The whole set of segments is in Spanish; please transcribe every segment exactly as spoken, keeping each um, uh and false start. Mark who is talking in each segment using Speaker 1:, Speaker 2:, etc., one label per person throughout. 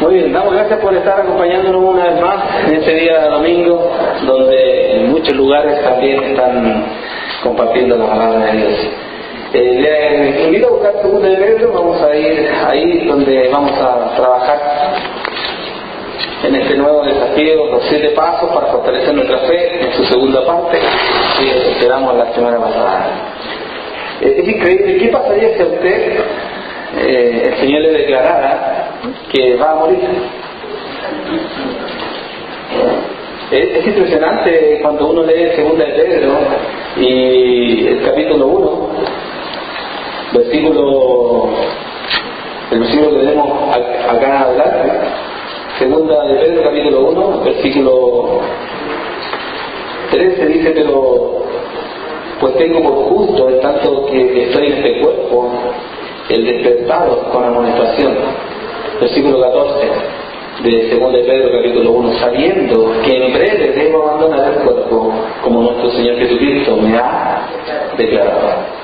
Speaker 1: Muy bien, damos gracias por estar acompañándonos una vez más en este día domingo, donde en muchos lugares también están compartiendo la palabra de Dios. Eh, les invito a buscar Segunda de Pedro. Vamos a ir ahí donde vamos a trabajar en este nuevo desafío, los siete pasos para fortalecer nuestra fe, en su segunda parte, que esperamos la semana pasada. Eh, es increíble, ¿qué pasaría si a usted eh, el Señor le declarara que va a morir? Es, es impresionante cuando uno lee Segunda de Pedro y el capítulo uno, versículo, el versículo que tenemos acá adelante, Segunda de Pedro capítulo uno, versículo trece, dice: pero pues tengo por justo, en tanto que estoy en este cuerpo, el despertaros con amonestación. Versículo catorce de Segunda de Pedro capítulo uno: sabiendo que en breve debo abandonar el cuerpo, como nuestro Señor Jesucristo me ha declarado.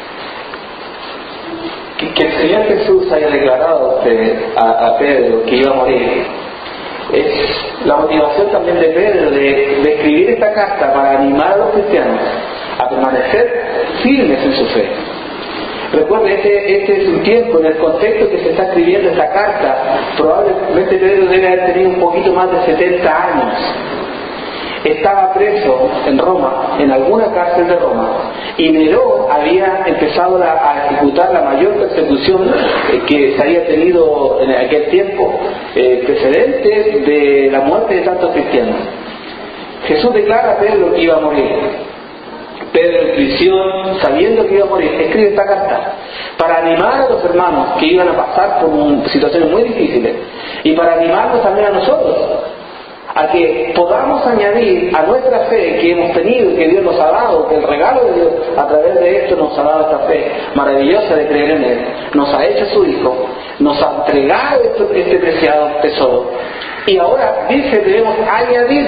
Speaker 1: Que el Señor Jesús haya declarado a, usted, a, a Pedro que iba a morir es la motivación también de Pedro de, de escribir esta carta para animar a los cristianos a permanecer firmes en su fe. Recuerde, este, este es un tiempo, en el contexto que se está escribiendo esta carta, probablemente Pedro debe haber tenido un poquito más de setenta años. Estaba preso en Roma, en alguna cárcel de Roma, y Nerón había empezado la, a ejecutar la mayor persecución eh, que se había tenido en aquel tiempo, eh, precedente de la muerte de tantos cristianos. Jesús declara a Pedro que iba a morir. Pedro en prisión, sabiendo que iba a morir, escribe esta carta para animar a los hermanos que iban a pasar por un, situaciones muy difíciles, y para animarnos también a nosotros a que podamos añadir a nuestra fe que hemos tenido, que Dios nos ha dado, que el regalo de Dios a través de esto nos ha dado esta fe maravillosa de creer en Él, nos ha hecho su Hijo, nos ha entregado este, este preciado tesoro, y ahora dice debemos añadir.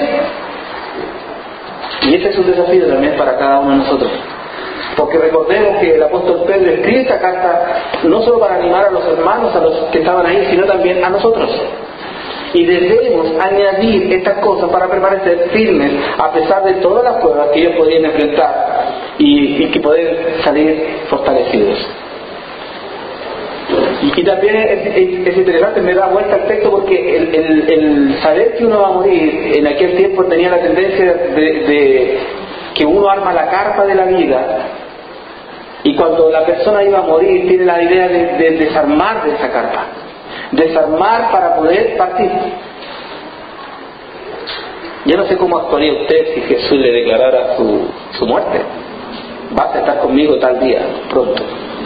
Speaker 1: Y ese es un desafío también para cada uno de nosotros, porque recordemos que el apóstol Pedro escribe esta carta no solo para animar a los hermanos, a los que estaban ahí, sino también a nosotros. Y debemos añadir estas cosas para permanecer firmes a pesar de todas las pruebas que ellos podían enfrentar y, y que poder salir fortalecidos. Y, y también es, es, es interesante, me da vuelta el texto, porque el, el, el saber que uno va a morir en aquel tiempo tenía la tendencia de, de que uno arma la carpa de la vida, y cuando la persona iba a morir tiene la idea de, de desarmar de esa carpa, desarmar para poder partir. Yo no sé cómo actuaría usted si Jesús le declarara su, su muerte: vas a estar conmigo tal día, pronto.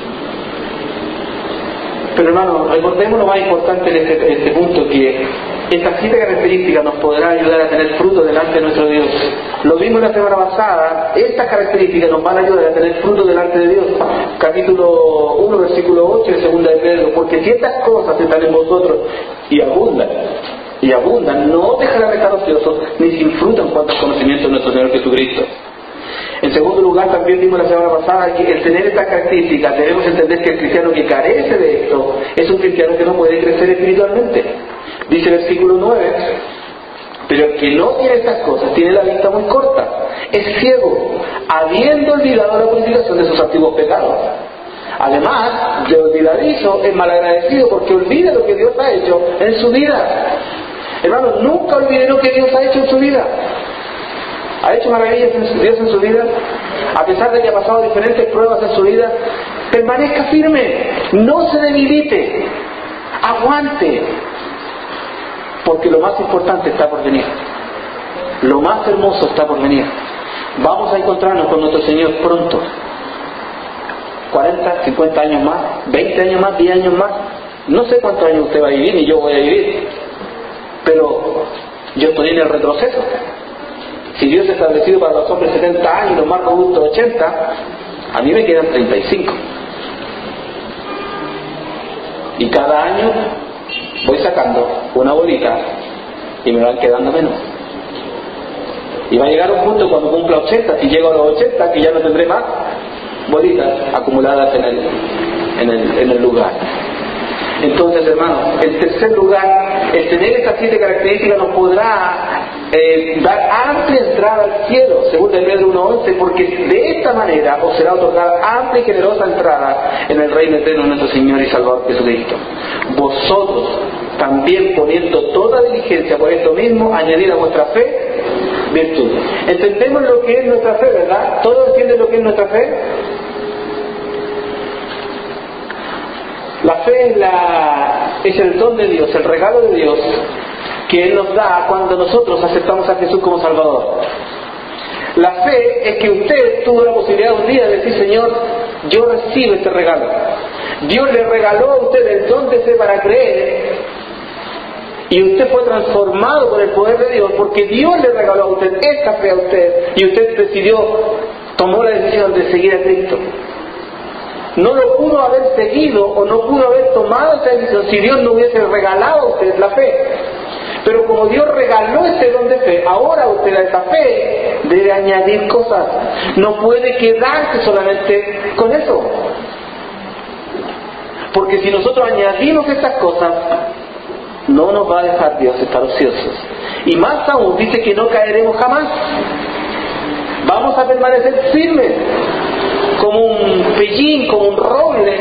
Speaker 1: Pero hermano, recordemos lo más importante de este, de este punto, que estas siete características nos podrán ayudar a tener fruto delante de nuestro Dios. Lo vimos la semana pasada, estas características nos van a ayudar a tener fruto delante de Dios. Capítulo uno, versículo ocho de Segunda de Pedro: porque si estas cosas están en vosotros y abundan, y abundan, no dejarán de estar ociosos ni sin fruto en cuanto al conocimiento de nuestro Señor Jesucristo. En segundo lugar, también vimos la semana pasada que el tener estas características debemos entender que el cristiano que carece de esto es un cristiano que no puede crecer espiritualmente. Dice el versículo nueve: pero el que no tiene estas cosas tiene la vista muy corta, es ciego, habiendo olvidado la purificación de sus antiguos pecados. Además de olvidadizo, es malagradecido, porque olvida lo que Dios ha hecho en su vida. Hermanos, nunca olvide lo que Dios ha hecho en su vida. ¿Ha hecho maravillas en Dios en su vida? A pesar de que ha pasado diferentes pruebas en su vida, permanezca firme, no se debilite, aguante, porque lo más importante está por venir, lo más hermoso está por venir. Vamos a encontrarnos con nuestro Señor pronto. cuarenta, cincuenta años más, veinte años más, diez años más, no sé cuántos años usted va a vivir ni yo voy a vivir, pero yo estoy en el retroceso. Si Dios ha establecido para los hombres setenta años y los más robustos ochenta, a mí me quedan treinta y cinco. Y cada año voy sacando una bolita y me van quedando menos. Y va a llegar un punto cuando cumpla ochenta, si llego a los ochenta, que ya no tendré más bolitas acumuladas en el, en el, en el lugar. Entonces, hermanos, en tercer lugar, el tener estas siete características nos podrá eh, dar amplia entrada al cielo, según de Pedro uno once, porque de esta manera os será otorgada amplia y generosa entrada en el reino eterno de nuestro Señor y Salvador Jesucristo. Vosotros, también poniendo toda diligencia por esto mismo, añadid a vuestra fe virtud. ¿Entendemos lo que es nuestra fe, verdad? ¿Todos entienden lo que es nuestra fe? La fe es, la, es el don de Dios, el regalo de Dios que Él nos da cuando nosotros aceptamos a Jesús como Salvador. La fe es que usted tuvo la posibilidad un día de decir: Señor, yo recibo este regalo. Dios le regaló a usted el don de fe para creer, y usted fue transformado por el poder de Dios, porque Dios le regaló a usted esta fe a usted, y usted decidió, tomó la decisión de seguir a Cristo. No lo pudo haber seguido o no pudo haber tomado esa decisión si Dios no hubiese regalado a usted la fe. Pero como Dios regaló ese don de fe, ahora usted a esa fe debe añadir cosas. No puede quedarse solamente con eso. Porque si nosotros añadimos estas cosas, no nos va a dejar Dios estar ociosos. Y más aún, dice que no caeremos jamás. Vamos a permanecer firmes, como un pellín, como un roble,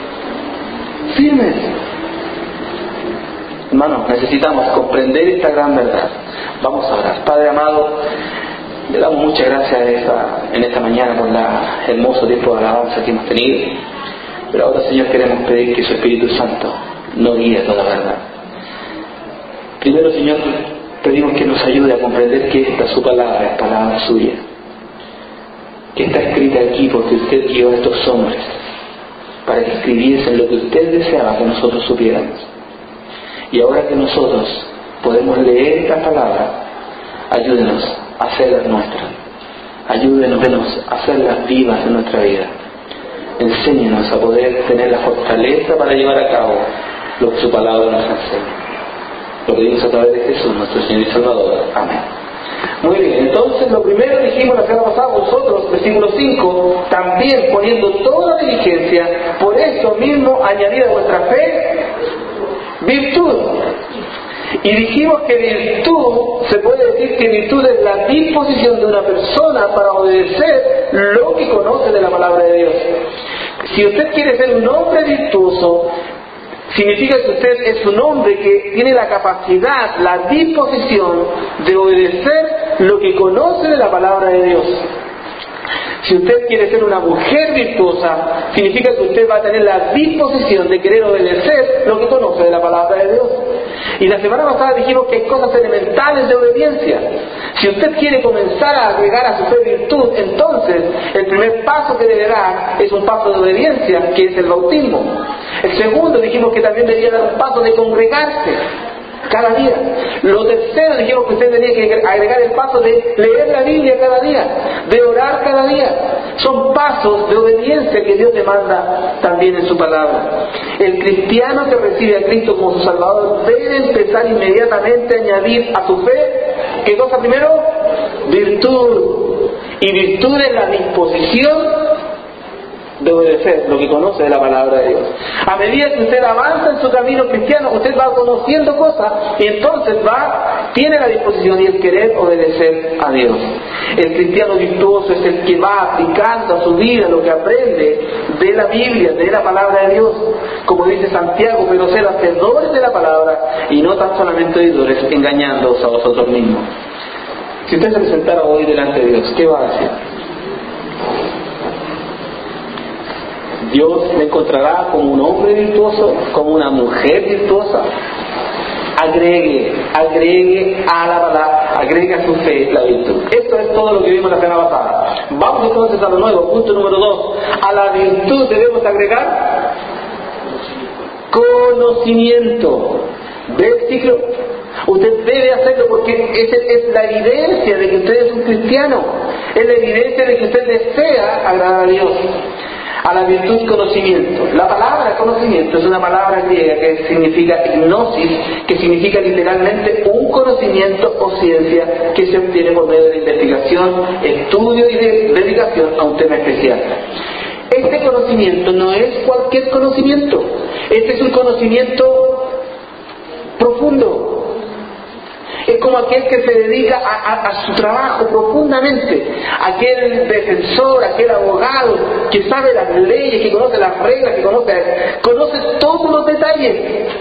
Speaker 1: firmes. Hermanos, necesitamos comprender esta gran verdad. Vamos a orar. Padre amado, le damos muchas gracias esta, en esta mañana por el hermoso tiempo de alabanza que hemos tenido. Pero ahora, Señor, queremos pedir que su Espíritu Santo nos guíe a toda verdad. Primero, Señor, pedimos que nos ayude a comprender que esta su palabra es palabra suya, que está escrita aquí porque usted guió a estos hombres para que escribiesen lo que usted deseaba que nosotros supiéramos. Y ahora que nosotros podemos leer esta palabra, ayúdenos a hacerlas nuestras, ayúdenos a hacerlas vivas en nuestra vida. Enséñenos a poder tener la fortaleza para llevar a cabo lo que su palabra nos enseña. Lo pedimos a través de Jesús, nuestro Señor y Salvador. Amén. Muy bien, entonces lo primero que dijimos la semana pasada, vosotros, versículo cinco, también poniendo toda diligencia, por eso mismo añadid a vuestra fe virtud. Y dijimos que virtud, se puede decir que virtud es la disposición de una persona para obedecer lo que conoce de la palabra de Dios. Si usted quiere ser un hombre virtuoso, significa que usted es un hombre que tiene la capacidad, la disposición de obedecer lo que conoce de la palabra de Dios. Si usted quiere ser una mujer virtuosa, significa que usted va a tener la disposición de querer obedecer lo que conoce de la palabra de Dios. Y la semana pasada dijimos que hay cosas elementales de obediencia. Si usted quiere comenzar a agregar a su fe virtud, entonces el primer paso que debe dar es un paso de obediencia, que es el bautismo. El segundo, dijimos que también debería dar un paso de congregarse cada día. Lo tercero, dijimos que usted tenía que agregar el paso de leer la Biblia cada día, de orar cada día. Son pasos de obediencia que Dios demanda también en su palabra. El cristiano que recibe a Cristo como su Salvador debe empezar inmediatamente a añadir a su fe, ¿qué cosa primero? Virtud. Y virtud es la disposición de obedecer lo que conoce de la palabra de Dios. A medida que usted avanza en su camino cristiano, usted va conociendo cosas y entonces va, tiene la disposición y el querer obedecer a Dios. El cristiano virtuoso es el que va aplicando a su vida lo que aprende de la Biblia, de la palabra de Dios. Como dice Santiago, pero ser hacedores de la palabra y no tan solamente oidores, engañándoos a vosotros mismos. Si usted se presentara hoy delante de Dios, ¿qué va a hacer? Dios le encontrará como un hombre virtuoso, como una mujer virtuosa. Agregue, agregue a la palabra, agregue a su fe la virtud. Esto es todo lo que vimos la semana pasada. Vamos entonces a lo nuevo, punto número dos. A la virtud debemos agregar conocimiento. ¿Ve el ciclo? Usted debe hacerlo porque esa es la evidencia de que usted es un cristiano. Es la evidencia de que usted desea agradar a Dios. A la virtud conocimiento. La palabra conocimiento es una palabra griega que significa gnosis, que significa literalmente un conocimiento o ciencia que se obtiene por medio de investigación, estudio y de dedicación a un tema especial. este conocimiento no es cualquier conocimiento. Este es un conocimiento profundo. Es como aquel que se dedica a, a, a su trabajo profundamente, aquel defensor, aquel abogado que sabe las leyes, que conoce las reglas, que conoce, conoce todos los detalles.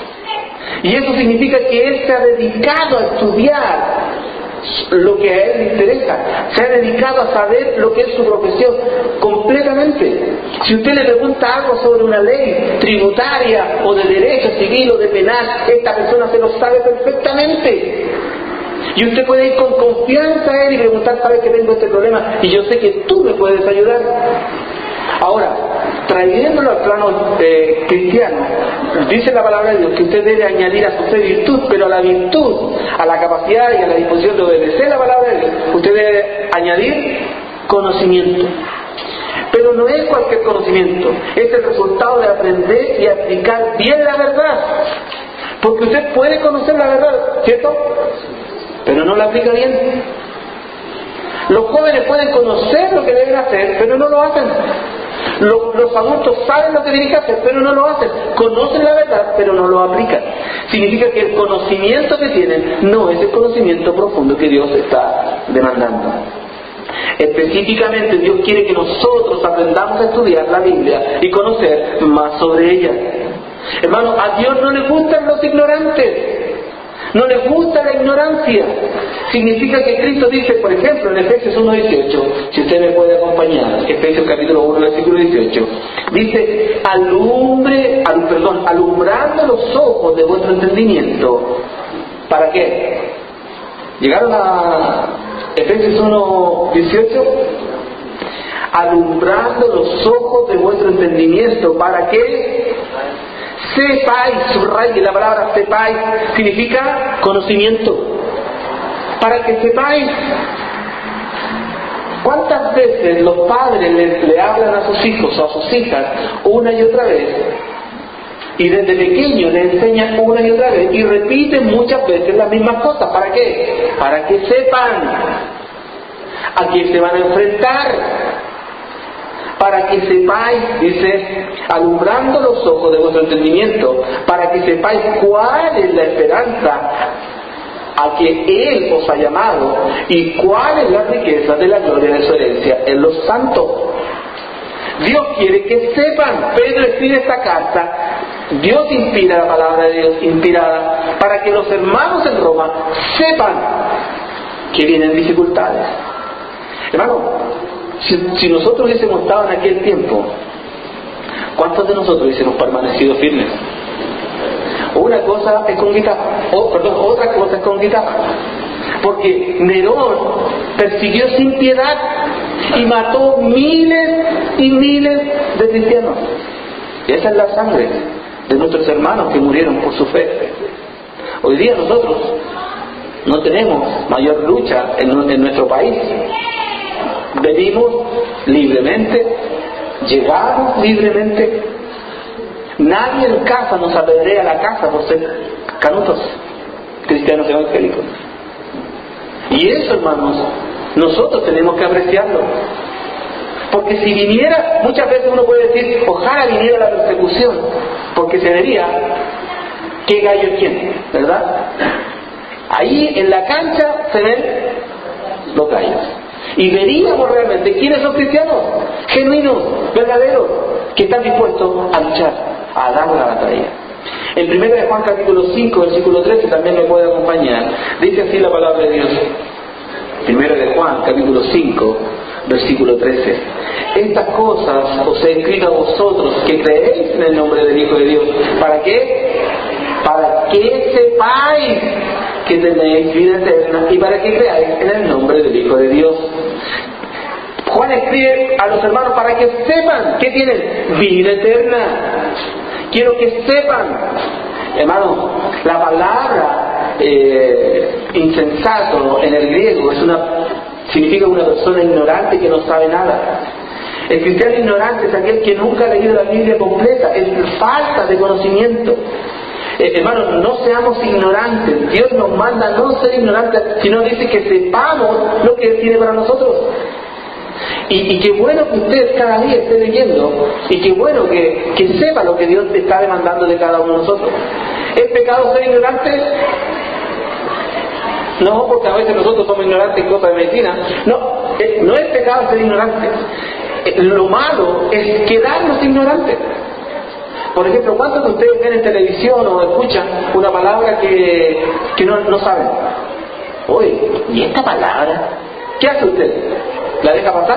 Speaker 1: Y eso significa que él se ha dedicado a estudiar lo que a él le interesa, se ha dedicado a saber lo que es su profesión completamente. Si usted le pregunta algo sobre una ley tributaria o de derecho civil o de penal, esta persona se lo sabe perfectamente. Y usted puede ir con confianza a él y preguntar: ¿sabes que tengo este problema? Y yo sé que tú me puedes ayudar. Ahora, trayéndolo al plano eh, cristiano, dice la palabra de Dios que usted debe añadir a su fe virtud, pero a la virtud, a la capacidad y a la disposición de obedecer la palabra de Dios, usted debe añadir conocimiento. Pero no es cualquier conocimiento, es el resultado de aprender y aplicar bien la verdad. Porque usted puede conocer la verdad, ¿cierto? Pero no la aplica bien. Los jóvenes pueden conocer lo que deben hacer, pero no lo hacen. Los, los adultos saben lo que tienen que hacer, pero no lo hacen. Conocen la verdad, pero no lo aplican. Significa que el conocimiento que tienen no es el conocimiento profundo que Dios está demandando. Específicamente, Dios quiere que nosotros aprendamos a estudiar la Biblia y conocer más sobre ella. Hermano, a Dios no le gustan los ignorantes. No les gusta la ignorancia. Significa que Cristo dice, por ejemplo, en Efesios uno dieciocho, si usted me puede acompañar, Efesios capítulo uno, versículo dieciocho, dice: alumbre, al, perdón, alumbrando los ojos de vuestro entendimiento. ¿Para qué? ¿Llegaron a Efesios uno dieciocho? Alumbrando los ojos de vuestro entendimiento. ¿Para qué? Sepáis, subraye la palabra sepáis, significa conocimiento. Para que sepáis. ¿Cuántas veces los padres le, le hablan a sus hijos o a sus hijas una y otra vez? Y desde pequeño le enseñan una y otra vez y repiten muchas veces las mismas cosas. ¿Para qué? Para que sepan a quién se van a enfrentar. Para que sepáis, dice, alumbrando los ojos de vuestro entendimiento, para que sepáis cuál es la esperanza a que Él os ha llamado y cuál es la riqueza de la gloria de su herencia en los santos. Dios quiere que sepan. Pedro escribe esta carta, Dios inspira la palabra de Dios inspirada, para que los hermanos en Roma sepan que vienen dificultades. Hermano, Si, si nosotros hubiésemos estado en aquel tiempo, ¿cuántos de nosotros hubiésemos permanecido firmes? Una cosa es con guitarra, o, perdón, otra cosa es con guitarra. Porque Nerón persiguió sin piedad y mató miles y miles de cristianos. Y esa es la sangre de nuestros hermanos que murieron por su fe. Hoy día nosotros no tenemos mayor lucha en, en nuestro país. Venimos libremente, llegamos libremente. Nadie en casa nos apedrea la casa por ser canutos, cristianos evangélicos. Y eso, hermanos, nosotros tenemos que apreciarlo. Porque si viniera, muchas veces uno puede decir, ojalá viniera la persecución, porque se vería qué gallo es quién, ¿verdad? Ahí en la cancha se ven los gallos. Y veríamos realmente quiénes son cristianos, genuinos, verdaderos, que están dispuestos a luchar, a dar la batalla. En primera de Juan capítulo cinco, versículo trece, también me puede acompañar. Dice así la palabra de Dios. Primera de Juan capítulo cinco, versículo trece. Estas cosas os he escrito a vosotros que creéis en el nombre del Hijo de Dios. ¿Para qué? Para que sepáis que tenéis vida eterna y para que creáis en el nombre del Hijo de Dios. Juan escribe a los hermanos para que sepan que tienen vida eterna. Quiero que sepan, hermano, la palabra eh, insensato en el griego es una, significa una persona ignorante que no sabe nada. El cristiano ignorante es aquel que nunca ha leído la Biblia completa, es falta de conocimiento. Eh, hermanos, no seamos ignorantes. Dios nos manda no ser ignorantes, sino dice que sepamos lo que Él tiene para nosotros. Y, y qué bueno que usted cada día esté leyendo, y qué bueno que, que sepa lo que Dios te está demandando de cada uno de nosotros. ¿Es pecado ser ignorante? No, porque a veces nosotros somos ignorantes en cosas de medicina. No, no es pecado ser ignorante. Lo malo es quedarnos ignorantes. Por ejemplo, ¿cuántos de ustedes ven en televisión o escuchan una palabra que, que no, no saben? Oye, ¿y esta palabra? ¿Qué hace usted? ¿La deja pasar?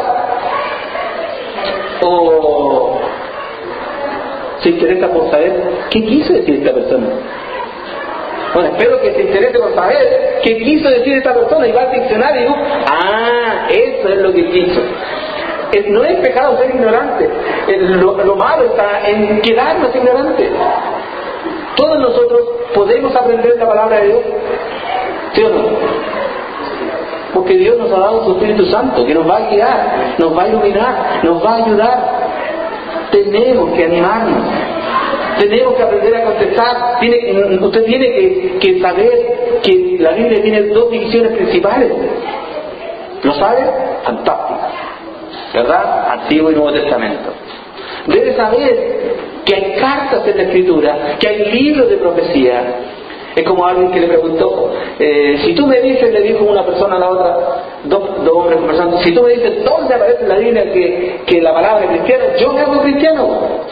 Speaker 1: ¿O se interesa por saber qué quiso decir esta persona? Bueno, espero que se interese por saber qué quiso decir esta persona y va al diccionario y digo, ah, eso es lo que quiso. No es pecado ser ignorante. Lo, lo malo está en quedarnos ignorantes. Todos nosotros podemos aprender la palabra de Dios, ¿sí o no? Porque Dios nos ha dado su Espíritu Santo, que nos va a guiar, nos va a iluminar, nos va a ayudar. Tenemos que animarnos, tenemos que aprender a contestar. Tiene, usted tiene que, que saber que la Biblia tiene dos divisiones principales. ¿Lo sabe? Fantástico, ¿verdad? Antiguo y Nuevo Testamento. Debe saber que hay cartas en la Escritura, que hay libros de profecía. Es como alguien que le preguntó, eh, si tú me dices, le dijo una persona a la otra, dos, dos hombres conversando, si tú me dices dónde aparece en la Biblia que, que la palabra cristiana, yo me hago cristiano.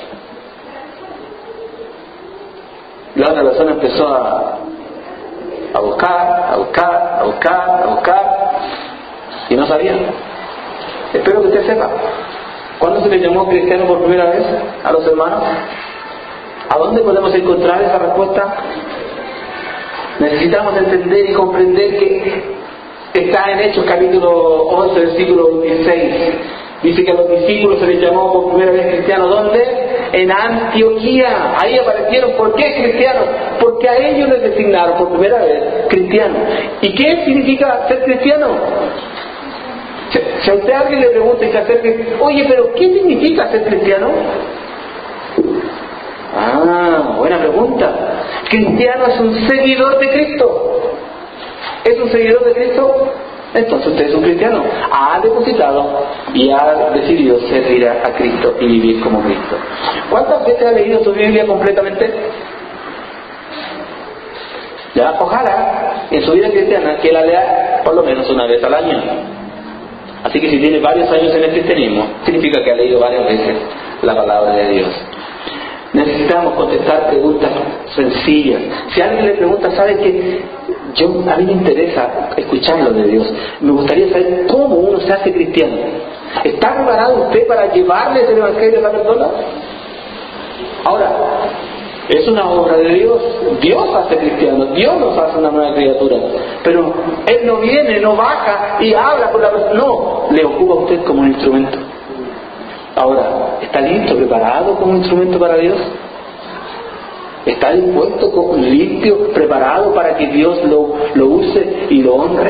Speaker 1: La otra persona empezó a, a buscar, a buscar, a buscar, a buscar, y no sabía. Espero que usted sepa. ¿Cuándo se le llamó cristiano por primera vez a los hermanos? ¿A dónde podemos encontrar esa respuesta? Necesitamos entender y comprender que está en Hechos capítulo once, versículo veintiséis. Dice que a los discípulos se les llamó por primera vez cristianos. ¿Dónde? En Antioquía. Ahí aparecieron. ¿Por qué cristianos? Porque a ellos les designaron por primera vez cristianos. ¿Y qué significa ser cristiano? Si a usted alguien le pregunta y se acerque, oye, pero ¿qué significa ser cristiano? Ah, buena pregunta. Cristiano es un seguidor de Cristo. ¿Es un seguidor de Cristo? Entonces usted es un cristiano. Ha depositado y ha decidido servir a, a Cristo y vivir como Cristo. ¿Cuántas veces ha leído su Biblia completamente? Ya, ojalá en su vida cristiana que la lea por lo menos una vez al año. Así que si tiene varios años en el cristianismo, significa que ha leído varias veces la palabra de Dios. Necesitamos contestar preguntas sencillas. Si alguien le pregunta, ¿sabe qué? Yo, a mí me interesa escuchar lo de Dios. Me gustaría saber cómo uno se hace cristiano. ¿Está preparado usted para llevarle el evangelio a esa persona? Ahora, es una obra de Dios. Dios hace cristianos, Dios nos hace una nueva criatura. Pero Él no viene, no baja y habla con la persona. No, le ocupa a usted como un instrumento. Ahora, ¿está listo, preparado como instrumento para Dios? ¿Está dispuesto, como limpio, preparado para que Dios lo, lo use y lo honre?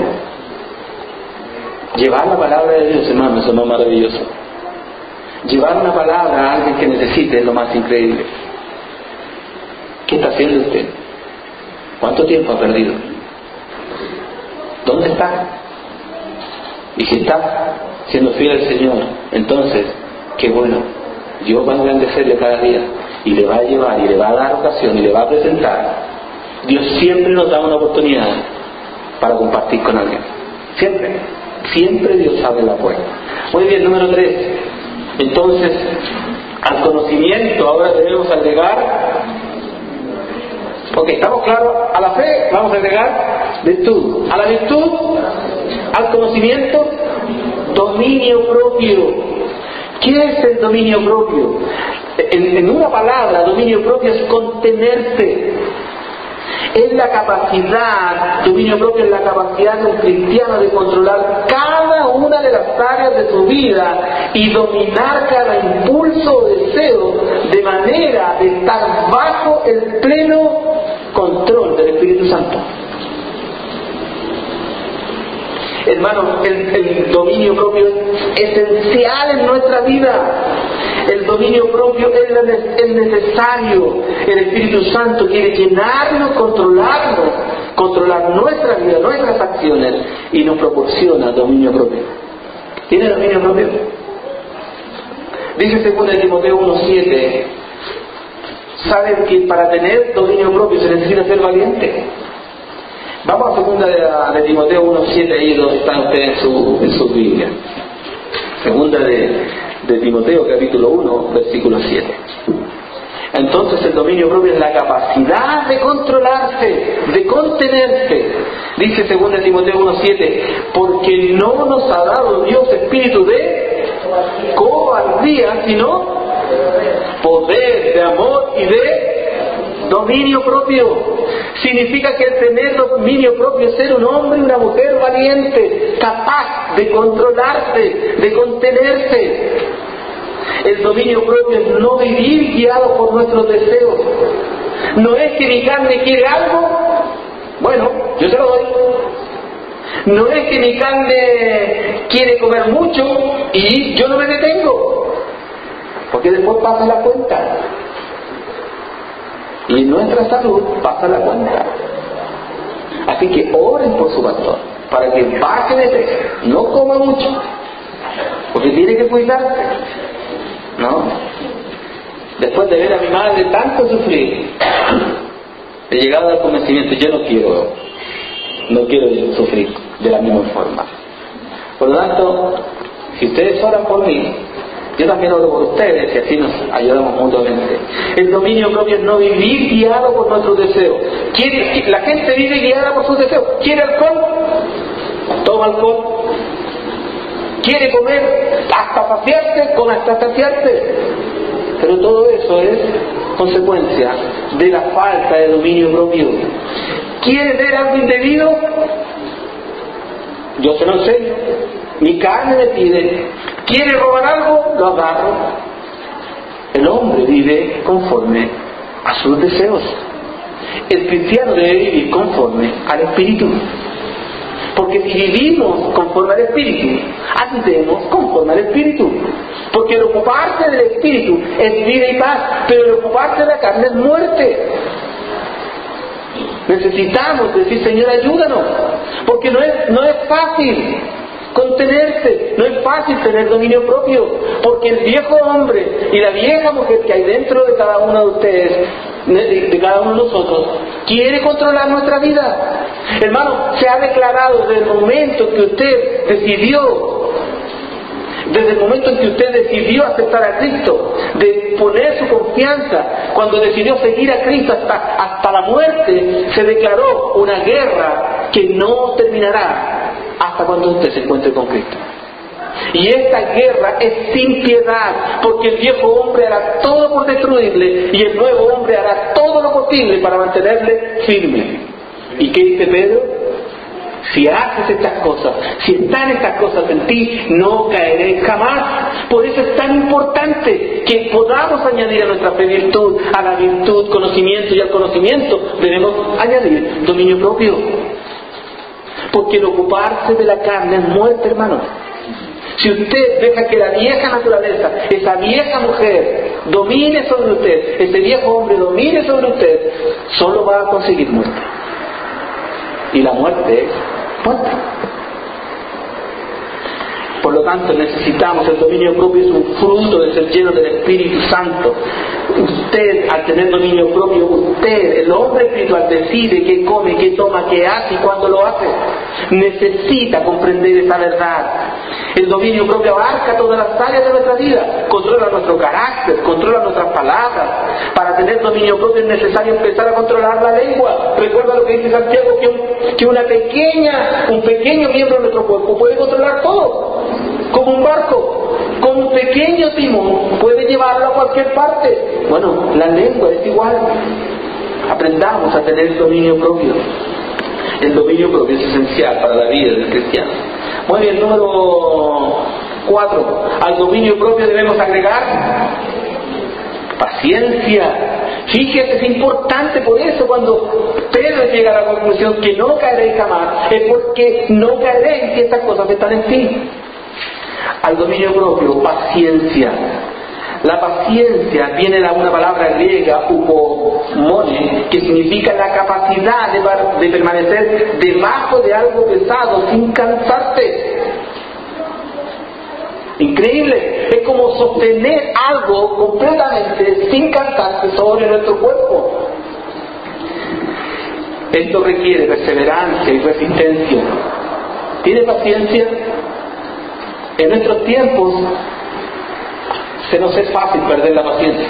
Speaker 1: Llevar la palabra de Dios, hermano, es lo más maravilloso. Llevar una palabra a alguien que necesite es lo más increíble. ¿Qué está haciendo usted? ¿Cuánto tiempo ha perdido? ¿Dónde está? Y si está siendo fiel al Señor, entonces, qué bueno, Dios va a engrandecerle cada día y le va a llevar y le va a dar ocasión y le va a presentar. Dios siempre nos da una oportunidad para compartir con alguien. Siempre, siempre Dios abre la puerta. Muy bien, número tres. Entonces, al conocimiento ahora debemos agregar. Ok, ¿estamos claros? A la fe vamos a agregar virtud. A la virtud, al conocimiento, dominio propio. ¿Qué es el dominio propio? En, en una palabra, dominio propio es contenerse. Es la capacidad, dominio propio es la capacidad del cristiano de controlar cada una de las áreas de su vida y dominar cada impulso o deseo de manera de estar bajo el pleno control del Espíritu Santo. Hermanos, el, el dominio propio es esencial en nuestra vida. El dominio propio es, es necesario. El Espíritu Santo quiere llenarnos, controlarnos, controlar nuestra vida, nuestras acciones, y nos proporciona dominio propio. ¿Tiene dominio propio? Dice segundo de Timoteo uno siete, saben que para tener dominio propio se necesita ser valiente. Vamos a segunda de, de Timoteo uno siete, ahí donde están ustedes en su, en su Biblia. Segunda de, de Timoteo capítulo uno, versículo siete. Entonces el dominio propio es la capacidad de controlarse, de contenerse. Dice segunda de Timoteo uno siete, porque no nos ha dado Dios espíritu de cobardía, sino poder, de amor y de dominio propio. Significa que el tener dominio propio es ser un hombre y una mujer valiente, capaz de controlarse, de contenerse. El dominio propio es no vivir guiado por nuestros deseos. No es que mi carne quiere algo, bueno, yo se lo doy. No es que mi carne quiere comer mucho y yo no me detengo, porque después pasa la cuenta. Y en nuestra salud pasa la cuenta. Así que oren por su pastor, para que baje de peso, no coma mucho, porque tiene que cuidarse, ¿no? Después de ver a mi madre tanto sufrir, he llegado al convencimiento, yo no quiero, no quiero sufrir de la misma forma. Por lo tanto, si ustedes oran por mí, yo también oro por ustedes y así nos ayudamos mutuamente. El dominio propio es no vivir guiado por nuestros deseos. ¿Quiere, la gente vive guiada por sus deseos. ¿Quiere alcohol? Toma alcohol. ¿Quiere comer hasta saciarse? Come hasta saciarse. Pero todo eso es consecuencia de la falta de dominio propio. ¿Quiere ver algo indebido? Yo se lo enseño. Mi carne me pide. ¿Quiere robar algo? Lo agarro. El hombre vive conforme a sus deseos. El cristiano debe vivir conforme al Espíritu. Porque si vivimos conforme al Espíritu, andemos conforme al Espíritu. Porque el ocuparse del Espíritu es vida y paz, pero el ocuparse de la carne es muerte. Necesitamos decir, Señor, ayúdanos, porque no es, no es fácil contenerse, no es fácil tener dominio propio, porque el viejo hombre y la vieja mujer que hay dentro de cada uno de ustedes, de, de cada uno de nosotros, quiere controlar nuestra vida. Hermano, se ha declarado desde el momento que usted decidió, desde el momento en que usted decidió aceptar a Cristo, de poner su confianza, cuando decidió seguir a Cristo hasta, hasta la muerte, se declaró una guerra que no terminará hasta cuando usted se encuentre con Cristo. Y esta guerra es sin piedad, porque el viejo hombre hará todo por destruirle y el nuevo hombre hará todo lo posible para mantenerle firme. ¿Y qué dice Pedro? Si haces estas cosas, si están estas cosas en ti, no caeré jamás. Por eso es tan importante que podamos añadir a nuestra fe virtud, a la virtud conocimiento, y al conocimiento debemos añadir dominio propio. Porque el ocuparse de la carne es muerte, hermano. Si usted deja que la vieja naturaleza, esa vieja mujer, domine sobre usted, ese viejo hombre domine sobre usted, solo va a conseguir muerte. Y la muerte es muerte. Por lo tanto, necesitamos el dominio propio, es un fruto de ser lleno del Espíritu Santo. Usted, al tener dominio propio, usted, el hombre espiritual, decide qué come, qué toma, qué hace y cuándo lo hace. Necesita comprender esa verdad. El dominio propio abarca todas las áreas de nuestra vida, controla nuestro carácter, controla nuestras palabras. Para tener dominio propio es necesario empezar a controlar la lengua. Recuerda lo que dice Santiago, que, un, que una pequeña, un pequeño miembro de nuestro cuerpo puede controlar todo. Como un barco, con un pequeño timón puede llevarlo a cualquier parte. Bueno, la lengua es igual. Aprendamos a tener dominio propio. El dominio propio es esencial para la vida del cristiano. Muy bien, número cuatro. Al dominio propio debemos agregar paciencia. Fíjese, es importante por eso cuando Pedro llega a la conclusión que no caeréis jamás, es porque no caeréis si estas cosas están en ti. Al dominio propio, paciencia. La paciencia viene de una palabra griega, upomone, que significa la capacidad de, de permanecer debajo de algo pesado sin cansarte. Increíble, es como sostener algo completamente sin cansarse sobre nuestro cuerpo. Esto requiere perseverancia y resistencia. ¿Tiene paciencia? En nuestros tiempos se nos es fácil perder la paciencia.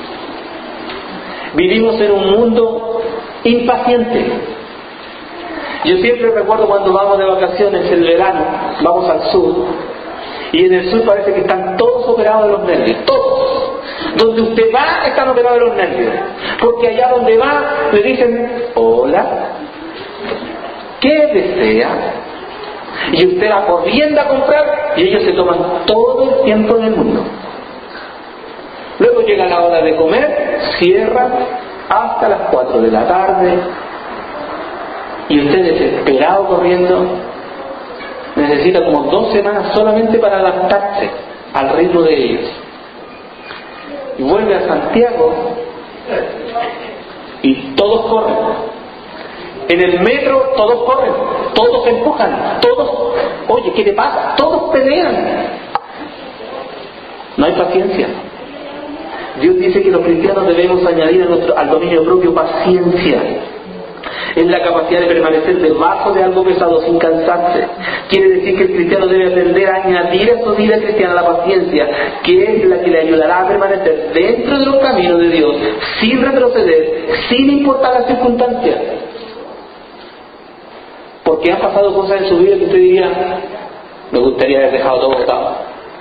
Speaker 1: Vivimos en un mundo impaciente. Yo siempre recuerdo cuando vamos de vacaciones en el verano, vamos al sur, y en el sur parece que están todos operados de los nervios, todos. Donde usted va, están operados de los nervios. Porque allá donde va, le dicen, hola, ¿qué desea? Y usted va corriendo a comprar, y ellos se toman todo el tiempo del mundo. Luego llega la hora de comer, cierran hasta las cuatro de la tarde, y usted desesperado corriendo, necesita como dos semanas solamente para adaptarse al ritmo de ellos. Y vuelve a Santiago y todos corren. En el metro todos corren, todos se empujan, todos, oye, ¿qué te pasa? Todos pelean. No hay paciencia. Dios dice que los cristianos debemos añadir a nuestro, al dominio propio paciencia. Es la capacidad de permanecer debajo de algo pesado sin cansarse. Quiere decir que el cristiano debe aprender a añadir a su vida cristiana la paciencia, que es la que le ayudará a permanecer dentro de los caminos de Dios, sin retroceder, sin importar las circunstancias. Porque han pasado cosas en su vida que usted diría, me gustaría haber dejado todo botado.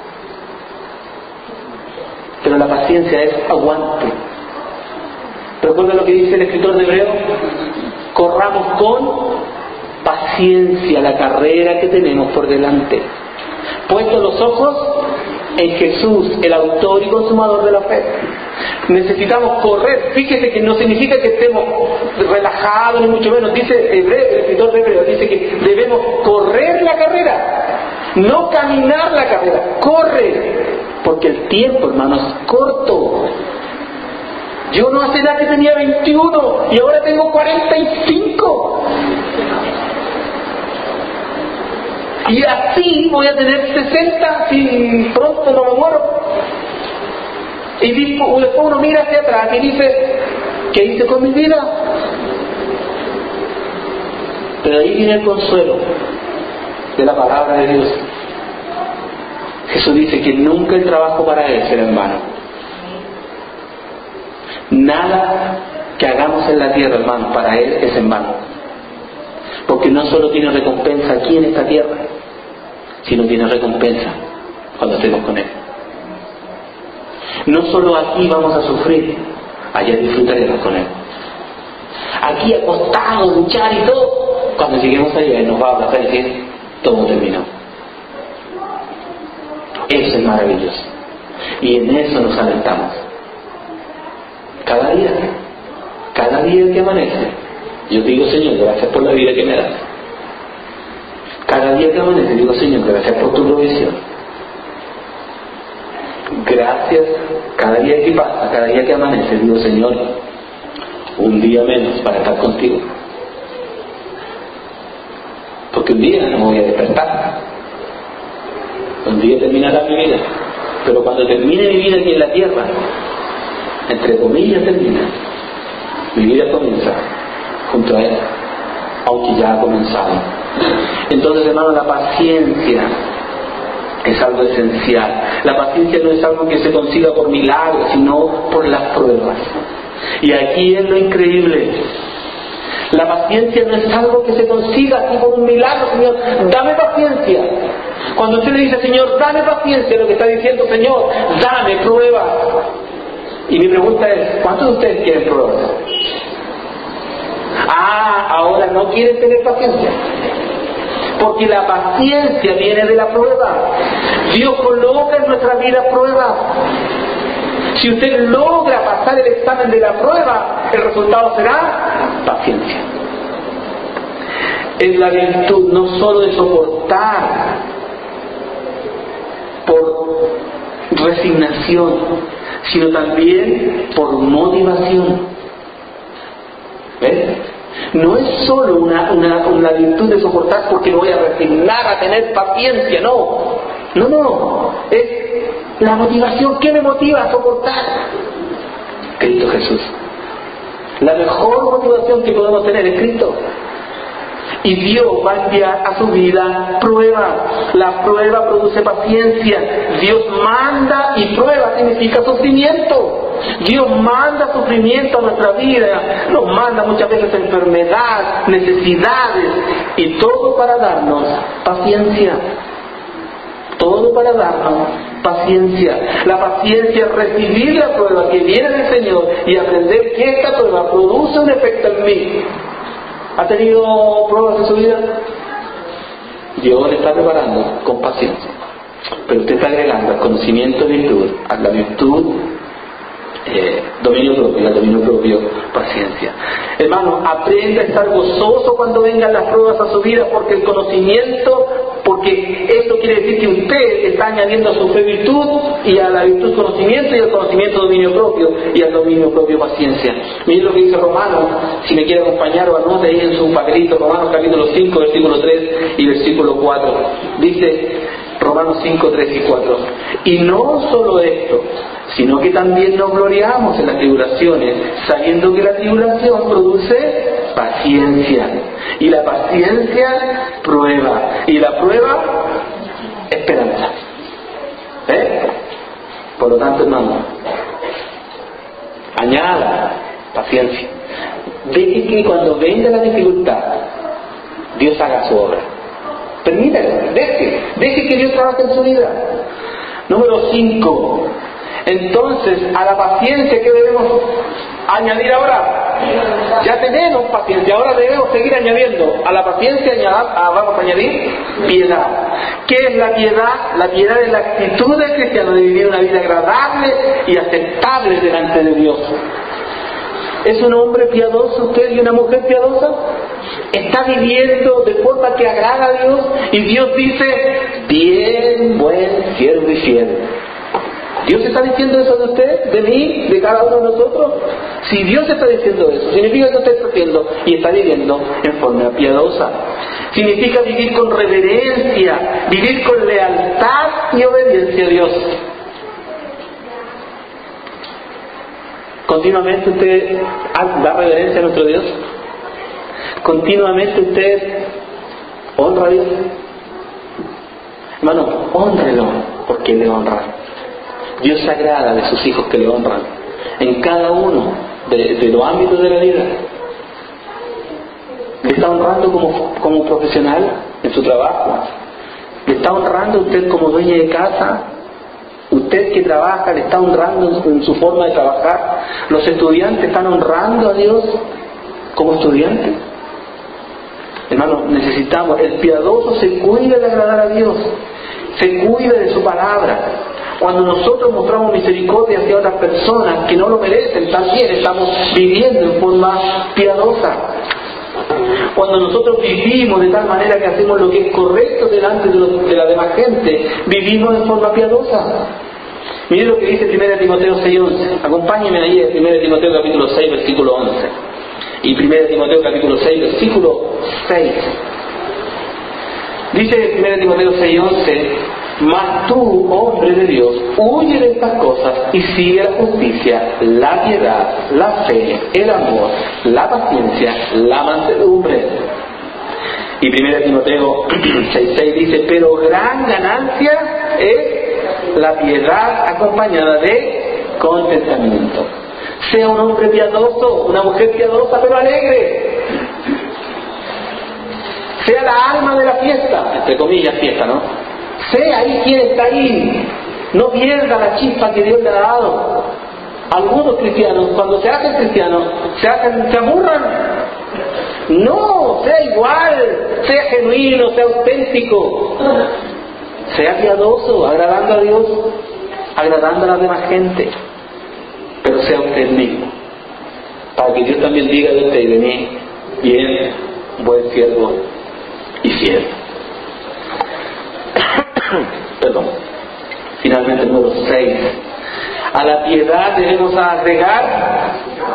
Speaker 1: Pero la paciencia es aguante. ¿Recuerda lo que dice el escritor de Hebreos? Corramos con paciencia la carrera que tenemos por delante, puestos los ojos en Jesús, el autor y consumador de la fe. Necesitamos correr. Fíjese que no significa que estemos relajados ni mucho menos. Dice Hebreo, el escritor de Hebreos dice que debemos correr la carrera, no caminar la carrera, corre, porque el tiempo, hermanos, es corto. Yo no hace nada que tenía veintiuno y ahora tengo cuarenta y cinco. Y así voy a tener sesenta si pronto no me muero. Y después uno mira hacia atrás y dice, ¿qué hice con mi vida? Pero ahí viene el consuelo de la palabra de Dios. Jesús dice que nunca el trabajo para Él será en vano. Nada que hagamos en la tierra, hermano, para Él es en vano. Porque no solo tiene recompensa aquí en esta tierra, sino tiene recompensa cuando estemos con Él. No solo aquí vamos a sufrir, allá disfrutaremos con Él. Aquí acostados, luchar y todo, cuando lleguemos allá Él nos va a abrazar y decir, todo terminó. Eso es maravilloso. Y en eso nos alentamos. Cada día, cada día que amanece, yo digo, Señor, gracias por la vida que me das. Cada día que amanece, digo, Señor, gracias por tu provisión. Gracias, cada día que pasa, cada día que amanece, digo, Señor, un día menos para estar contigo. Porque un día no me voy a despertar. Un día terminará mi vida. Pero cuando termine mi vida aquí en la tierra, entre comillas termina, mi vida comienza junto a Él, aunque ya ha comenzado. Entonces, hermano, la paciencia es algo esencial. La paciencia no es algo que se consiga por milagros, sino por las pruebas. Y aquí es lo increíble. La paciencia no es algo que se consiga así por un milagro. Señor, dame paciencia. Cuando usted le dice, Señor, dame paciencia, lo que está diciendo, Señor, dame pruebas. Y mi pregunta es, ¿cuántos de ustedes quieren pruebas? Ah, ahora no quieren tener paciencia. Porque la paciencia viene de la prueba. Dios coloca en nuestra vida pruebas. Si usted logra pasar el examen de la prueba, el resultado será paciencia. Es la virtud no solo de soportar por resignación, sino también por motivación. ¿Ves? No es solo una, una, una virtud de soportar porque me voy a resignar a tener paciencia, no. No, no, es la motivación. ¿Qué me motiva a soportar? Cristo Jesús. La mejor motivación que podemos tener es Cristo. Y Dios va a enviar a su vida prueba. La prueba produce paciencia. Dios manda, y prueba significa sufrimiento. Dios manda sufrimiento a nuestra vida. Nos manda muchas veces enfermedad, necesidades, y todo para darnos paciencia. Todo para darnos paciencia. La paciencia es recibir la prueba que viene del Señor y aprender que esta prueba produce un efecto en mí. ¿Ha tenido pruebas en su vida? Dios le está preparando con paciencia. Pero usted está agregando al conocimiento virtud, a la virtud eh, dominio propio, al dominio propio paciencia. Hermano, aprenda a estar gozoso cuando vengan las pruebas a su vida, porque el conocimiento, porque esto quiere decir que usted está añadiendo a su fe virtud, y a la virtud conocimiento, y al conocimiento dominio propio, y al dominio propio paciencia. Miren lo que dice Romanos, si me quiere acompañar o anote ahí en su papelito, Romanos capítulo cinco, versículo tres y versículo cuatro. Dice Romanos cinco, tres y cuatro: y no solo esto, sino que también nos gloriamos en las tribulaciones, sabiendo que la tribulación produce paciencia, y la paciencia prueba, y la prueba esperanza. ¿Eh? Por lo tanto, hermano, añada paciencia. Deje que cuando venga la dificultad, Dios haga su obra. Permítale, deje, deje que Dios trabaje en su vida. Número cinco. Entonces, a la paciencia, ¿qué debemos añadir ahora? Ya tenemos paciencia, ahora debemos seguir añadiendo. A la paciencia añada, vamos a añadir piedad. ¿Qué es la piedad? La piedad es la actitud del cristiano de vivir una vida agradable y aceptable delante de Dios. ¿Es un hombre piadoso usted y una mujer piadosa? ¿Está viviendo de forma que agrada a Dios? Y Dios dice: bien, buen siervo y fiel. ¿Dios está diciendo eso de usted, de mí, de cada uno de nosotros? Si Dios está diciendo eso, significa que usted está haciendo y está viviendo en forma piadosa. Significa vivir con reverencia, vivir con lealtad y obediencia a Dios. ¿Continuamente usted da reverencia a nuestro Dios? ¿Continuamente usted honra a Dios? Hermano, hónrelo, porque le honra. Dios se agrada de sus hijos que le honran en cada uno de, de los ámbitos de la vida. ¿Le está honrando como, como profesional en su trabajo? ¿Le está honrando usted como dueña de casa? Usted que trabaja, ¿le está honrando en su forma de trabajar? ¿Los estudiantes están honrando a Dios como estudiantes? Hermano, necesitamos, el piadoso se cuida de agradar a Dios, se cuida de su palabra. Cuando nosotros mostramos misericordia hacia otras personas que no lo merecen, también estamos viviendo en forma piadosa. Cuando nosotros vivimos de tal manera que hacemos lo que es correcto delante de, los, de la demás gente, vivimos en forma piadosa. Miren lo que dice primera Timoteo seis once. Acompáñenme ahí en primera Timoteo capítulo seis, versículo once. Y primera Timoteo capítulo seis, versículo seis. Dice primera Timoteo seis once: mas tú, hombre de Dios, huye de estas cosas y sigue la justicia, la piedad, la fe, el amor, la paciencia, la mansedumbre. Y primera Timoteo seis seis dice: pero gran ganancia es la piedad acompañada de contentamiento. Sea un hombre piadoso, una mujer piadosa pero alegre. Sea la alma de la fiesta, entre comillas fiesta, ¿no? Sea ahí quien está ahí. No pierda la chispa que Dios le ha dado. Algunos cristianos, cuando se hacen cristianos, se hacen, se aburran. No, sea igual, sea genuino, sea auténtico, sea piadoso, agradando a Dios, agradando a la demás gente, pero sea usted mismo, para que Dios también diga de usted y de mí: bien, buen siervo y fiel. Perdón. Finalmente, el número seis. A la piedad debemos agregar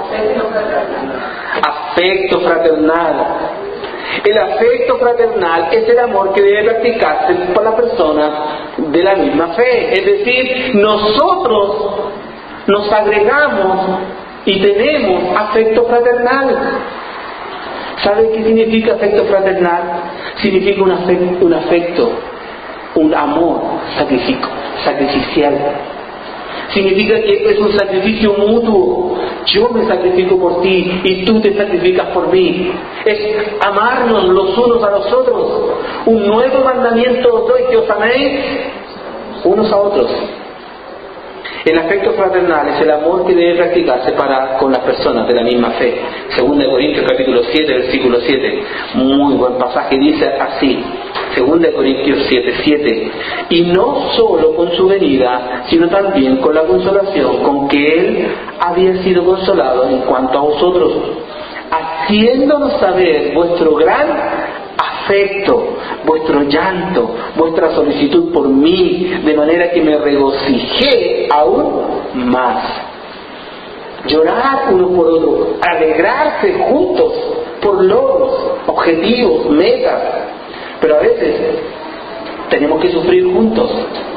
Speaker 1: afecto fraternal. El afecto fraternal es el amor que debe practicarse por la persona de la misma fe. Es decir, nosotros nos agregamos y tenemos afecto fraternal. ¿Sabe qué significa afecto fraternal? Significa un afecto, un, afecto, un amor sacrificio, sacrificial. Significa que es un sacrificio mutuo. Yo me sacrifico por ti y tú te sacrificas por mí. Es amarnos los unos a los otros. Un nuevo mandamiento os doy, que os améis unos a otros. El afecto fraternal es el amor que debe practicarse para con las personas de la misma fe. Segunda de Corintios capítulo siete, versículo siete. Muy buen pasaje, dice así. Segunda de Corintios siete, siete. Y no solo con su venida, sino también con la consolación con que Él había sido consolado en cuanto a vosotros, haciéndonos saber vuestro gran afecto, vuestro llanto, vuestra solicitud por mí, de manera que me regocijé aún más. Llorar uno por otro, alegrarse juntos por logros, objetivos, metas. Pero a veces tenemos que sufrir juntos.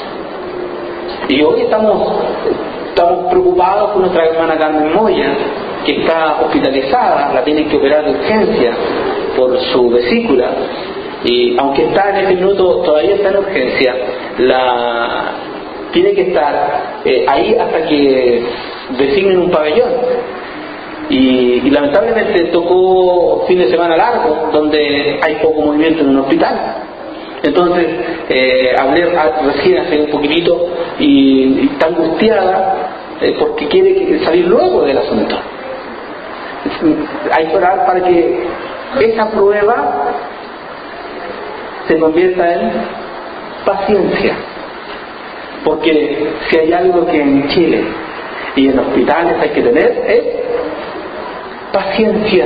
Speaker 1: Y hoy estamos, estamos preocupados por nuestra hermana Carmen Moya, que está hospitalizada, la tienen que operar de urgencia por su vesícula, y aunque está en este minuto, todavía está en urgencia, la tiene que estar eh, ahí hasta que designen un pabellón. Y, y lamentablemente tocó fin de semana largo, donde hay poco movimiento en un hospital. Entonces eh, hablé recién hace un poquitito y, y está angustiada eh, porque quiere salir luego del asunto. Hay que orar para que esa prueba se convierta en paciencia, porque si hay algo que en Chile y en hospitales hay que tener es paciencia.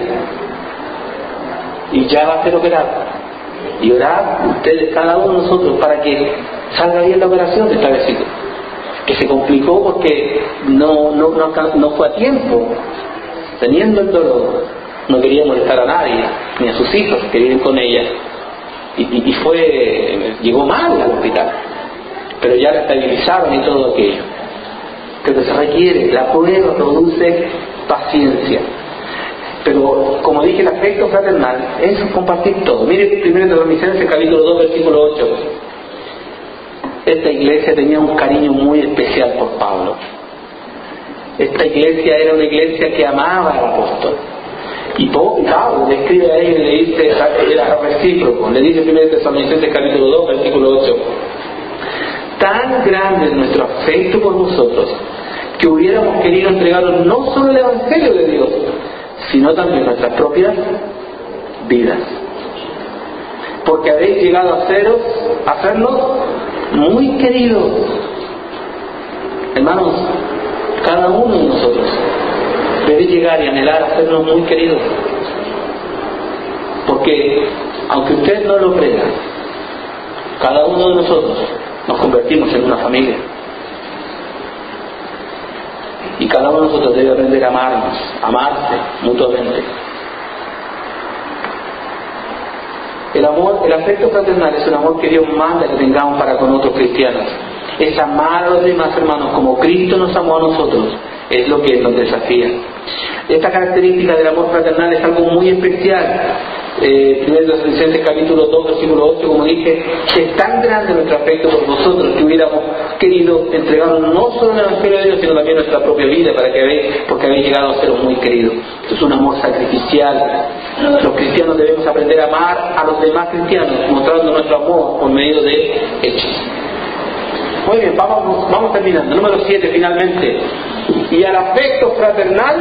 Speaker 1: Y ya va a ser operado, y orar ustedes, cada uno de nosotros, para que salga bien la operación de esta vesícula, que se complicó porque no, no, no, no fue a tiempo. Teniendo el dolor, no quería molestar a nadie, ni a sus hijos que viven con ella, y, y, y fue, llegó mal al hospital, pero ya la estabilizaron y todo aquello. Pero se requiere, la prueba produce paciencia. Pero como dije, el afecto fraternal es compartir todo. Mire primero de Tesalonicenses capítulo dos, versículo ocho. Esta iglesia tenía un cariño muy especial por Pablo. Esta iglesia era una iglesia que amaba al apóstol. Y Pablo le escribe a ellos y le dice, era recíproco, le dice primero de Tesalonicenses capítulo dos, versículo ocho. Tan grande es nuestro afecto por vosotros, que hubiéramos querido entregaros no solo el Evangelio de Dios, sino también nuestras propias vidas. Porque habéis llegado a seros, a hacernos muy queridos. Hermanos, cada uno de nosotros debe llegar y anhelar a hacernos muy queridos. Porque, aunque usted no lo crea, cada uno de nosotros nos convertimos en una familia. Y cada uno de nosotros debe aprender a amarnos, amarse mutuamente. El amor, el afecto fraternal es un amor que Dios manda que tengamos para con otros cristianos. Es amar a los demás hermanos como Cristo nos amó a nosotros. Es lo que nos desafía. Esta característica del amor fraternal es algo muy especial. Eh, primero de Tesalonicenses capítulo dos, versículo ocho, como dije, es tan grande nuestro afecto por vosotros que hubiéramos querido entregarnos no solo el Evangelio de Dios, sino también nuestra propia vida, para que habéis, porque habéis llegado a seros muy queridos. Esto es un amor sacrificial. Los cristianos debemos aprender a amar a los demás cristianos, mostrando nuestro amor por medio de hechos. Muy bien, vamos, vamos terminando. Número siete, finalmente. Y al afecto fraternal,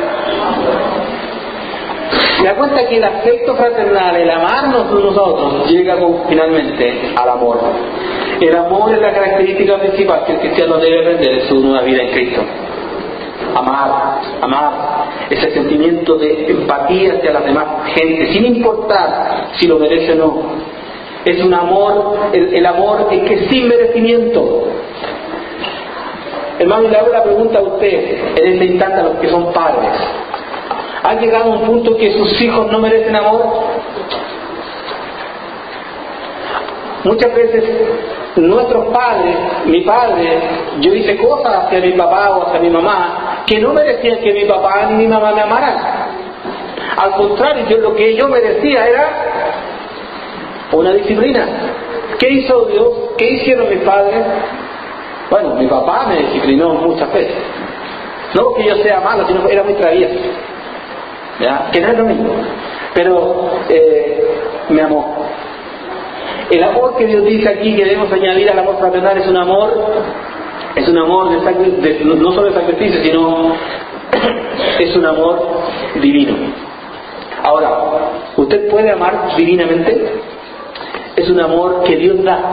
Speaker 1: se da cuenta que el afecto fraternal, el amarnos unos a otros, llega con, finalmente al amor. El amor es la característica principal que el cristiano debe aprender en su nueva vida en Cristo. Amar, amar, ese sentimiento de empatía hacia las demás gente, sin importar si lo merece o no. Es un amor, el, el amor es que sin merecimiento. Hermano, le hago la pregunta a usted en este instante, a los que son padres. ¿Han llegado a un punto que sus hijos no merecen amor? Muchas veces nuestros padres, mi padre, yo hice cosas hacia mi papá o hacia mi mamá que no merecían que mi papá ni mi mamá me amaran. Al contrario, yo lo que yo merecía era una disciplina. ¿Qué hizo Dios? ¿Qué hicieron mis padres? Bueno, mi papá me disciplinó muchas veces. No porque yo sea malo, sino que era muy travieso. ¿Ya? Que no es lo mismo. Pero eh, me amó. El amor que Dios dice aquí que debemos añadir al amor fraternal es un amor, es un amor de, sacri- de no solo de sacrificio, sino es un amor divino. Ahora, ¿usted puede amar divinamente? Es un amor que Dios da.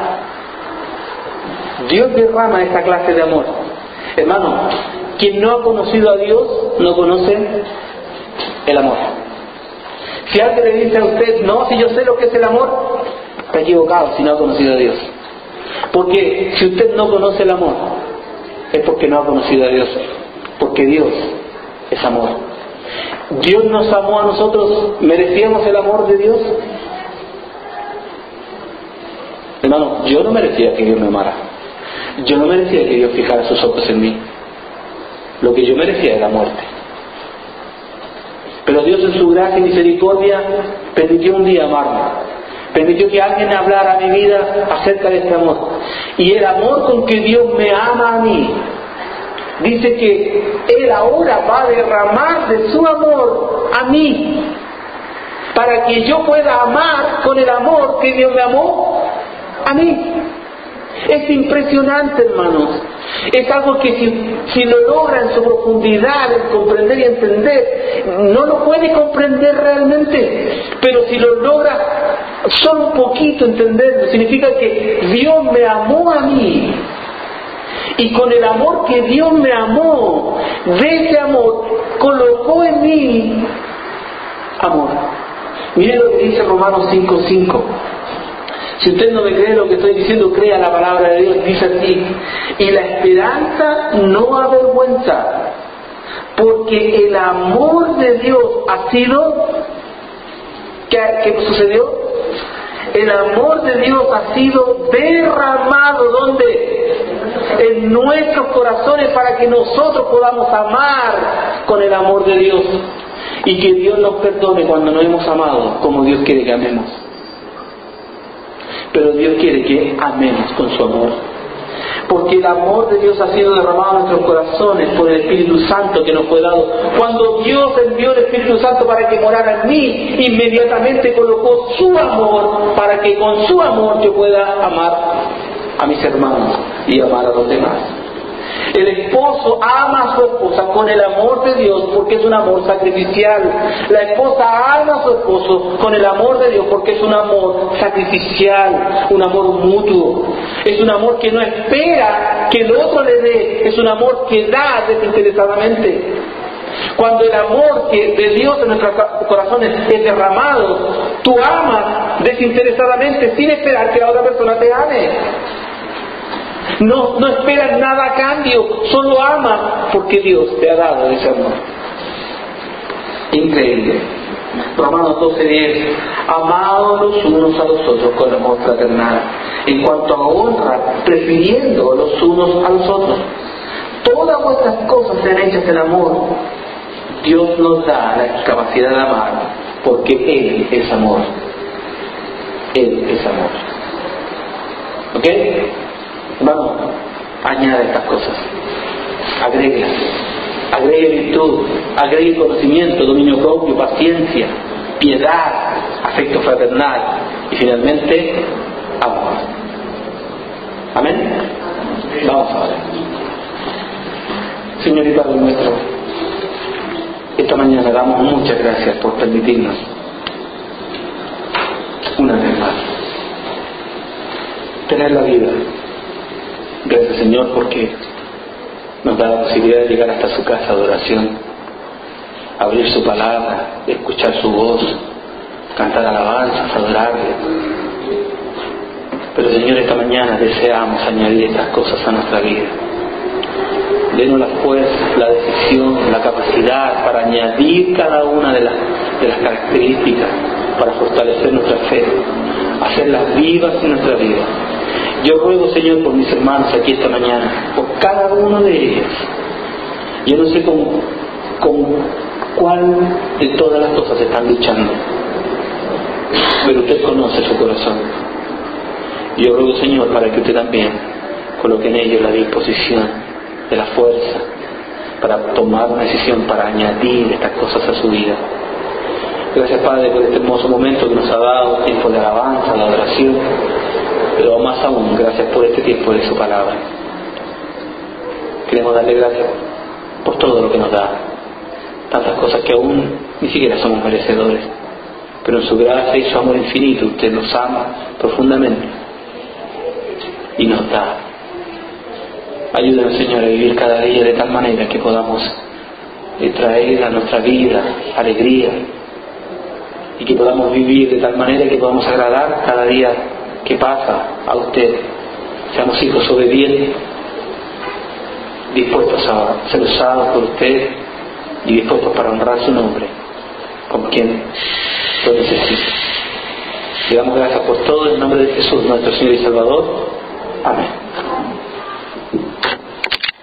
Speaker 1: Dios derrama esta clase de amor. Hermano, quien no ha conocido a Dios no conoce el amor. Si alguien le dice a usted, no, si yo sé lo que es el amor, está equivocado si no ha conocido a Dios. Porque si usted no conoce el amor, es porque no ha conocido a Dios. Porque Dios es amor. Dios nos amó a nosotros, ¿merecíamos el amor de Dios? Hermano, yo no merecía que Dios me amara. Yo no merecía que Dios fijara sus ojos en mí. Lo que yo merecía era la muerte. Pero Dios en su gracia y misericordia permitió un día amarme. Permitió que alguien hablara a mi vida acerca de este amor. Y el amor con que Dios me ama a mí, dice que Él ahora va a derramar de su amor a mí, para que yo pueda amar con el amor que Dios me amó a mí. Es impresionante, hermanos. Es algo que si, si lo logra en su profundidad, en comprender y entender, no lo puede comprender realmente. Pero si lo logra solo un poquito entenderlo, significa que Dios me amó a mí. Y con el amor que Dios me amó, de ese amor, colocó en mí amor. Mire lo que dice Romanos cinco cinco. Si usted no me cree lo que estoy diciendo, crea la palabra de Dios. Dice así: y la esperanza no avergüenza, porque el amor de Dios ha sido... ¿Qué, qué sucedió? El amor de Dios ha sido derramado, ¿dónde? En nuestros corazones, para que nosotros podamos amar con el amor de Dios. Y que Dios nos perdone cuando no hemos amado como Dios quiere que amemos. Pero Dios quiere que amemos con su amor. Porque el amor de Dios ha sido derramado en nuestros corazones por el Espíritu Santo que nos fue dado. Cuando Dios envió el Espíritu Santo para que morara en mí, inmediatamente colocó su amor para que con su amor yo pueda amar a mis hermanos y amar a los demás. El esposo ama a su esposa con el amor de Dios porque es un amor sacrificial. La esposa ama a su esposo con el amor de Dios porque es un amor sacrificial, un amor mutuo. Es un amor que no espera que el otro le dé, es un amor que da desinteresadamente. Cuando el amor que de Dios en nuestros corazones es derramado, tú amas desinteresadamente sin esperar que la otra persona te ame. No, no esperas nada a cambio, solo amas porque Dios te ha dado ese amor. Increíble. Romanos doce diez. Amados los unos a los otros con amor fraternal, en cuanto a honra, prefiriendo los unos a los otros. Todas vuestras cosas sean hechas en amor. Dios nos da la capacidad de amar porque Él es amor. Él es amor. ¿Ok? Vamos, añade estas cosas, agréguelas, agregue virtud, agregue conocimiento, dominio propio, paciencia, piedad, afecto fraternal y finalmente amor. Amén. Vamos ahora. Señor y Padre nuestro, esta mañana damos muchas gracias por permitirnos una vez más tener la vida. Gracias, Señor, porque nos da la posibilidad de llegar hasta su casa de oración, abrir su palabra, escuchar su voz, cantar alabanzas, adorarle. Pero, Señor, esta mañana deseamos añadir estas cosas a nuestra vida. Denos la fuerza, la decisión, la capacidad para añadir cada una de las, de las características para fortalecer nuestra fe, hacerlas vivas en nuestra vida. Yo ruego, Señor, por mis hermanos aquí esta mañana, por cada uno de ellos. Yo no sé con, con cuál de todas las cosas están luchando, pero usted conoce su corazón. Yo ruego, Señor, para que usted también coloque en ellos la disposición de la fuerza para tomar una decisión, para añadir estas cosas a su vida. Gracias, Padre, por este hermoso momento que nos ha dado, tiempo de alabanza, de adoración, pero más aún, gracias por este tiempo de su palabra. Queremos darle gracias por todo lo que nos da, tantas cosas que aún ni siquiera somos merecedores, pero en su gracia y su amor infinito usted nos ama profundamente y nos da. Ayúdanos, Señor, a vivir cada día de tal manera que podamos traer a nuestra vida alegría, y que podamos vivir de tal manera que podamos agradar cada día que pasa a usted. Seamos hijos obedientes, dispuestos a ser usados por usted y dispuestos para honrar su nombre con quien lo necesita. Le damos gracias por todo en el nombre de Jesús, nuestro Señor y Salvador. Amén.